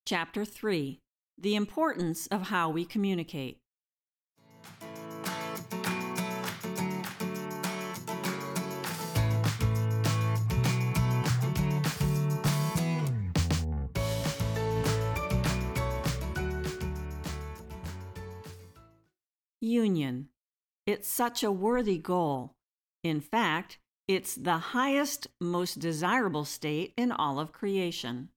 Chapter 3: The Importance of How We Communicate. Union. It's such a worthy goal. In fact, it's the highest, most desirable state in all of creation.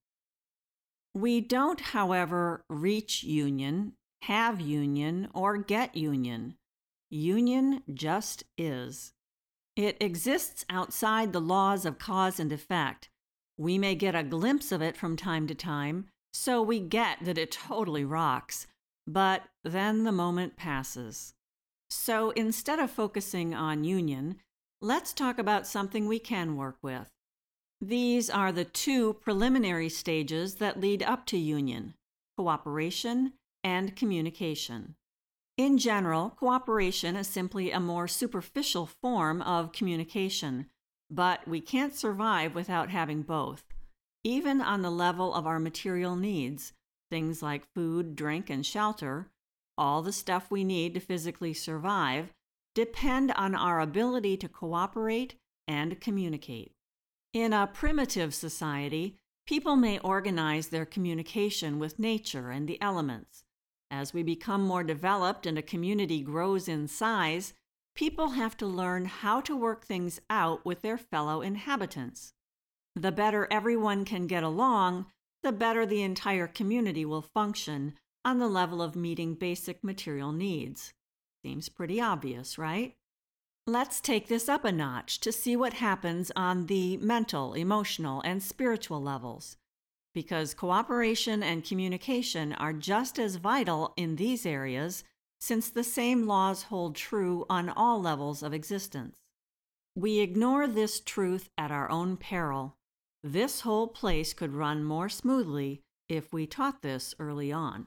We don't, however, reach union, have union, or get union. Union just is. It exists outside the laws of cause and effect. We may get a glimpse of it from time to time, so we get that it totally rocks, but then the moment passes. So instead of focusing on union, let's talk about something we can work with. These are the two preliminary stages that lead up to union: cooperation and communication. In general, cooperation is simply a more superficial form of communication, but we can't survive without having both. Even on the level of our material needs, things like food, drink, and shelter, all the stuff we need to physically survive, depend on our ability to cooperate and communicate. In a primitive society, people may organize their communication with nature and the elements. As we become more developed and a community grows in size, people have to learn how to work things out with their fellow inhabitants. The better everyone can get along, the better the entire community will function on the level of meeting basic material needs. Seems pretty obvious, right? Let's take this up a notch to see what happens on the mental, emotional, and spiritual levels, because cooperation and communication are just as vital in these areas, since the same laws hold true on all levels of existence. We ignore this truth at our own peril. This whole place could run more smoothly if we taught this early on.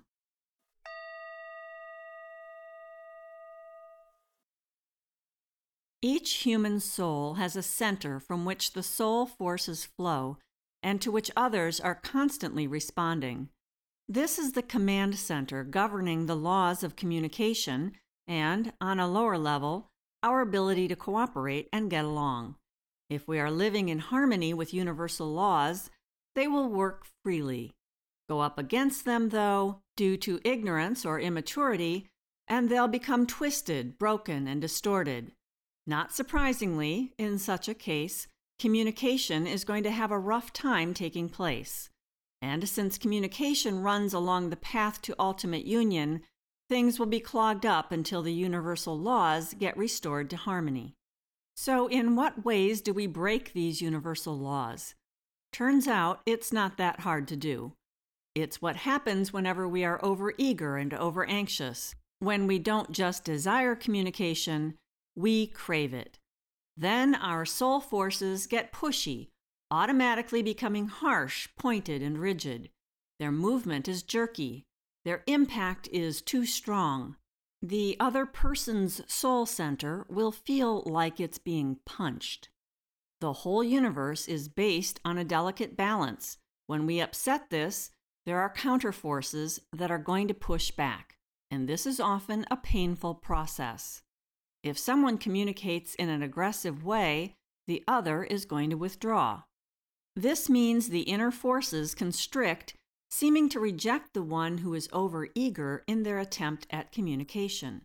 Each human soul has a center from which the soul forces flow and to which others are constantly responding. This is the command center governing the laws of communication and, on a lower level, our ability to cooperate and get along. If we are living in harmony with universal laws, they will work freely. Go up against them, though, due to ignorance or immaturity, and they'll become twisted, broken, and distorted. Not surprisingly, in such a case, communication is going to have a rough time taking place. And since communication runs along the path to ultimate union, things will be clogged up until the universal laws get restored to harmony. So in what ways do we break these universal laws? Turns out it's not that hard to do. It's what happens whenever we are overeager and overanxious. When we don't just desire communication, we crave it. Then our soul forces get pushy, automatically becoming harsh, pointed, and rigid. Their movement is jerky. Their impact is too strong. The other person's soul center will feel like it's being punched. The whole universe is based on a delicate balance. When we upset this, there are counterforces that are going to push back, and this is often a painful process. If someone communicates in an aggressive way, the other is going to withdraw. This means the inner forces constrict, seeming to reject the one who is overeager in their attempt at communication.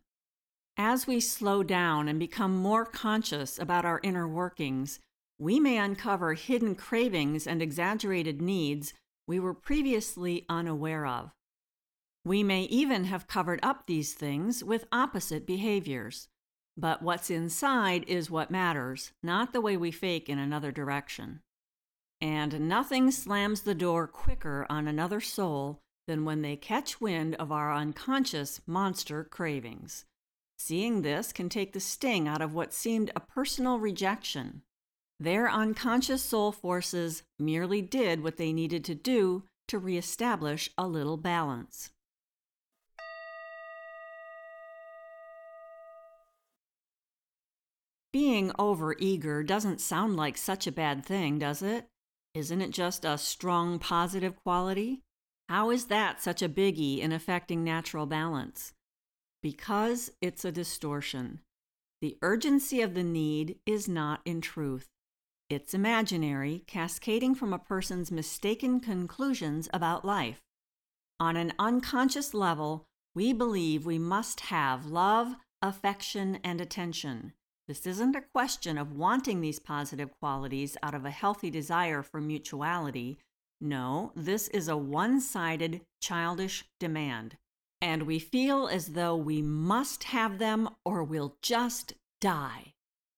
As we slow down and become more conscious about our inner workings, we may uncover hidden cravings and exaggerated needs we were previously unaware of. We may even have covered up these things with opposite behaviors. But what's inside is what matters, not the way we fake in another direction. And nothing slams the door quicker on another soul than when they catch wind of our unconscious monster cravings. Seeing this can take the sting out of what seemed a personal rejection. Their unconscious soul forces merely did what they needed to do to reestablish a little balance. Being overeager doesn't sound like such a bad thing, does it? Isn't it just a strong positive quality? How is that such a biggie in affecting natural balance? Because it's a distortion. The urgency of the need is not in truth. It's imaginary, cascading from a person's mistaken conclusions about life. On an unconscious level, we believe we must have love, affection, and attention. This isn't a question of wanting these positive qualities out of a healthy desire for mutuality. No, this is a one-sided, childish demand. And we feel as though we must have them or we'll just die.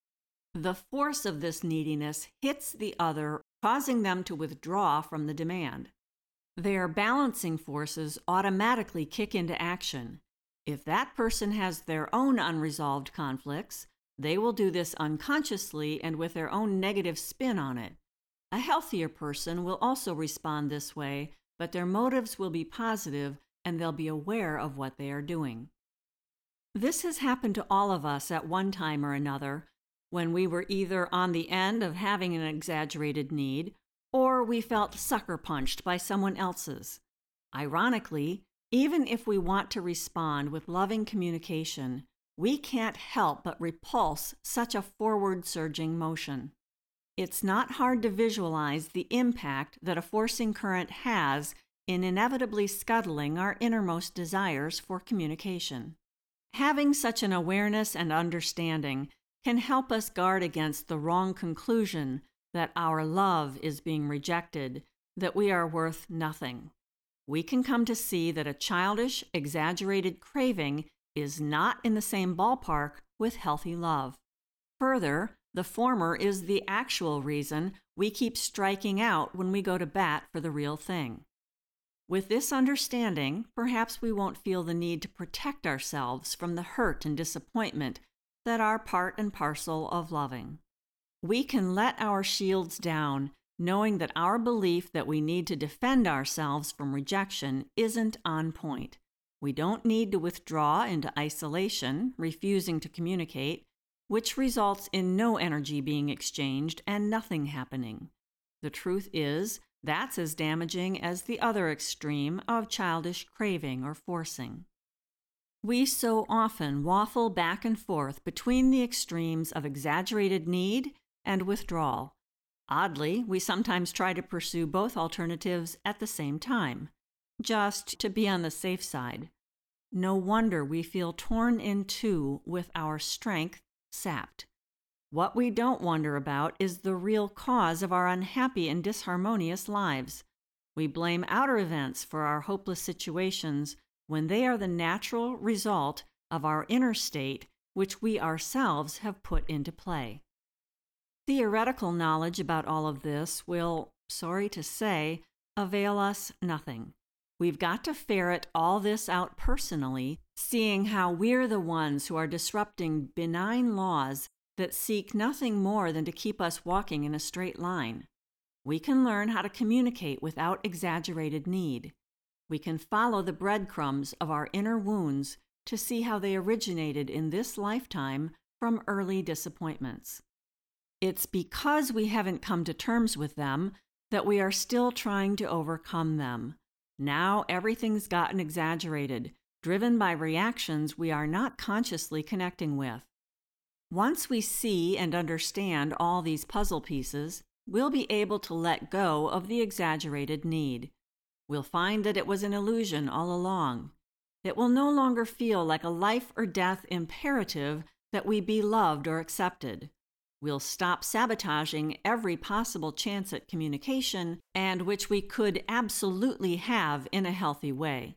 The force of this neediness hits the other, causing them to withdraw from the demand. Their balancing forces automatically kick into action. If that person has their own unresolved conflicts, they will do this unconsciously and with their own negative spin on it. A healthier person will also respond this way, but their motives will be positive and they'll be aware of what they are doing. This has happened to all of us at one time or another, when we were either on the end of having an exaggerated need, or we felt sucker punched by someone else's. Ironically, even if we want to respond with loving communication, we can't help but repulse such a forward-surging motion. It's not hard to visualize the impact that a forcing current has in inevitably scuttling our innermost desires for communication. Having such an awareness and understanding can help us guard against the wrong conclusion that our love is being rejected, that we are worth nothing. We can come to see that a childish, exaggerated craving is not in the same ballpark with healthy love. Further, the former is the actual reason we keep striking out when we go to bat for the real thing. With this understanding, perhaps we won't feel the need to protect ourselves from the hurt and disappointment that are part and parcel of loving. We can let our shields down, knowing that our belief that we need to defend ourselves from rejection isn't on point. We don't need to withdraw into isolation, refusing to communicate, which results in no energy being exchanged and nothing happening. The truth is, that's as damaging as the other extreme of childish craving or forcing. We so often waffle back and forth between the extremes of exaggerated need and withdrawal. Oddly, we sometimes try to pursue both alternatives at the same time, just to be on the safe side. No wonder we feel torn in two with our strength sapped. What we don't wonder about is the real cause of our unhappy and disharmonious lives. We blame outer events for our hopeless situations when they are the natural result of our inner state, which we ourselves have put into play. Theoretical knowledge about all of this will, sorry to say, avail us nothing. We've got to ferret all this out personally, seeing how we're the ones who are disrupting benign laws that seek nothing more than to keep us walking in a straight line. We can learn how to communicate without exaggerated need. We can follow the breadcrumbs of our inner wounds to see how they originated in this lifetime from early disappointments. It's because we haven't come to terms with them that we are still trying to overcome them. Now everything's gotten exaggerated, driven by reactions we are not consciously connecting with. Once we see and understand all these puzzle pieces, we'll be able to let go of the exaggerated need. We'll find that it was an illusion all along. It will no longer feel like a life or death imperative that we be loved or accepted. We'll stop sabotaging every possible chance at communication, and which we could absolutely have in a healthy way.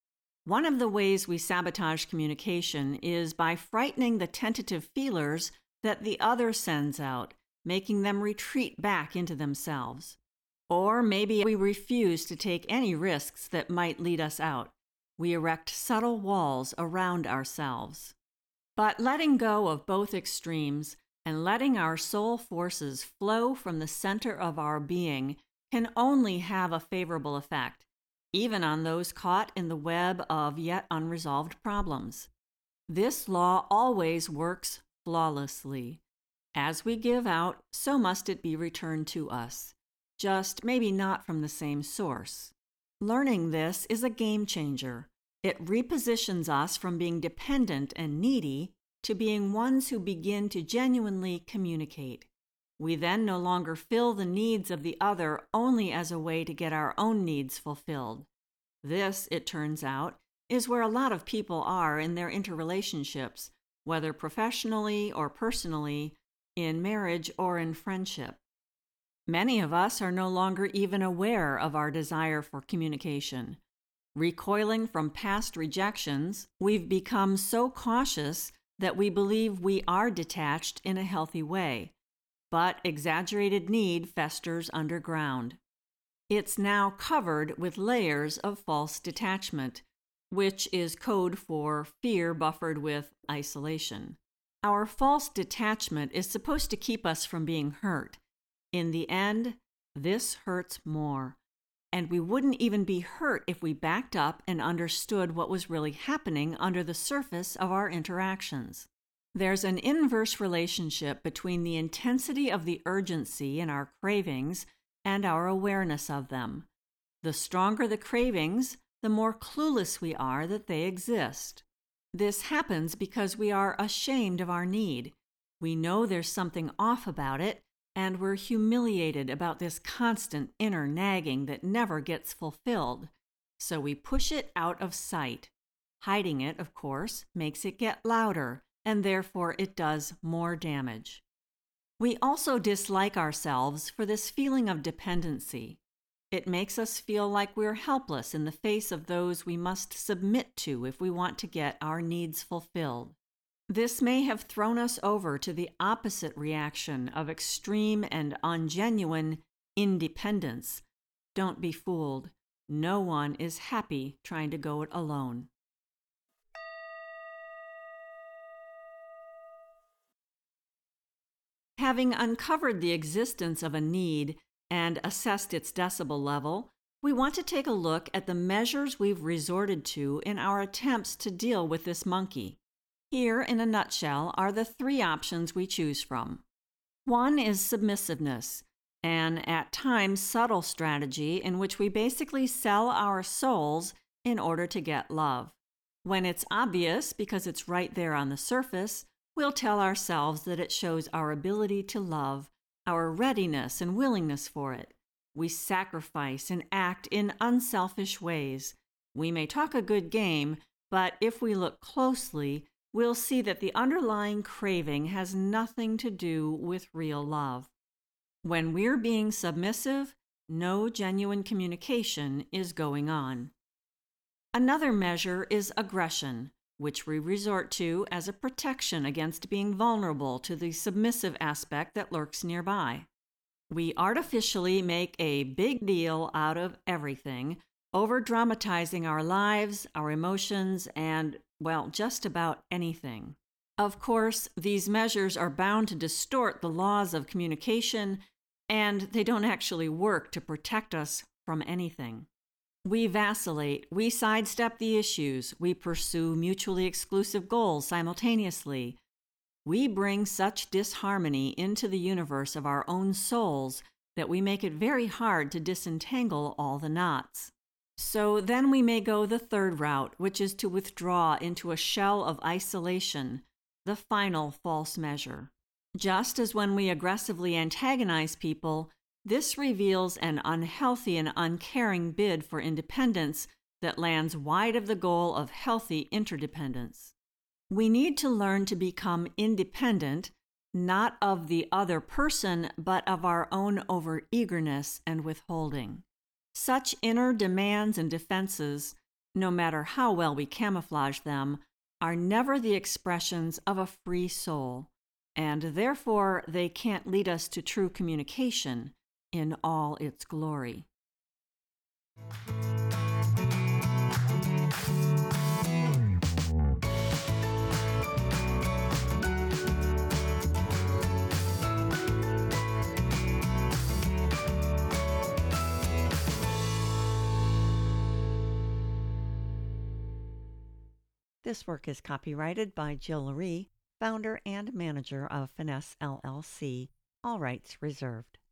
One of the ways we sabotage communication is by frightening the tentative feelers that the other sends out, making them retreat back into themselves. Or maybe we refuse to take any risks that might lead us out. We erect subtle walls around ourselves. But letting go of both extremes and letting our soul forces flow from the center of our being can only have a favorable effect, even on those caught in the web of yet unresolved problems. This law always works flawlessly. As we give out, so must it be returned to us, just maybe not from the same source. Learning this is a game changer. It repositions us from being dependent and needy to being ones who begin to genuinely communicate. We then no longer fill the needs of the other only as a way to get our own needs fulfilled. This, it turns out, is where a lot of people are in their interrelationships, whether professionally or personally, in marriage or in friendship. Many of us are no longer even aware of our desire for communication. Recoiling from past rejections, we've become so cautious that we believe we are detached in a healthy way, but exaggerated need festers underground. It's now covered with layers of false detachment, which is code for fear buffered with isolation. Our false detachment is supposed to keep us from being hurt. In the end, this hurts more. And we wouldn't even be hurt if we backed up and understood what was really happening under the surface of our interactions. There's an inverse relationship between the intensity of the urgency in our cravings and our awareness of them. The stronger the cravings, the more clueless we are that they exist. This happens because we are ashamed of our need. We know there's something off about it, and we're humiliated about this constant inner nagging that never gets fulfilled. So we push it out of sight. Hiding it, of course, makes it get louder, and therefore it does more damage. We also dislike ourselves for this feeling of dependency. It makes us feel like we're helpless in the face of those we must submit to if we want to get our needs fulfilled. This may have thrown us over to the opposite reaction of extreme and ungenuine independence. Don't be fooled. No one is happy trying to go it alone. Having uncovered the existence of a need and assessed its decibel level, we want to take a look at the measures we've resorted to in our attempts to deal with this monkey. Here, in a nutshell, are the three options we choose from. One is submissiveness, an at times subtle strategy in which we basically sell our souls in order to get love. When it's obvious, because it's right there on the surface, we'll tell ourselves that it shows our ability to love, our readiness and willingness for it. We sacrifice and act in unselfish ways. We may talk a good game, but if we look closely, we'll see that the underlying craving has nothing to do with real love. When we're being submissive, no genuine communication is going on. Another measure is aggression, which we resort to as a protection against being vulnerable to the submissive aspect that lurks nearby. We artificially make a big deal out of everything, over-dramatizing our lives, our emotions, and, well, just about anything. Of course, these measures are bound to distort the laws of communication, and they don't actually work to protect us from anything. We vacillate, we sidestep the issues, we pursue mutually exclusive goals simultaneously. We bring such disharmony into the universe of our own souls that we make it very hard to disentangle all the knots. So then we may go the third route, which is to withdraw into a shell of isolation, the final false measure. Just as when we aggressively antagonize people, this reveals an unhealthy and uncaring bid for independence that lands wide of the goal of healthy interdependence. We need to learn to become independent, not of the other person, but of our own overeagerness and withholding. Such inner demands and defenses, no matter how well we camouflage them, are never the expressions of a free soul, and therefore they can't lead us to true communication in all its glory. This work is copyrighted by Jill Rhee, founder and manager of Finesse LLC. All rights reserved.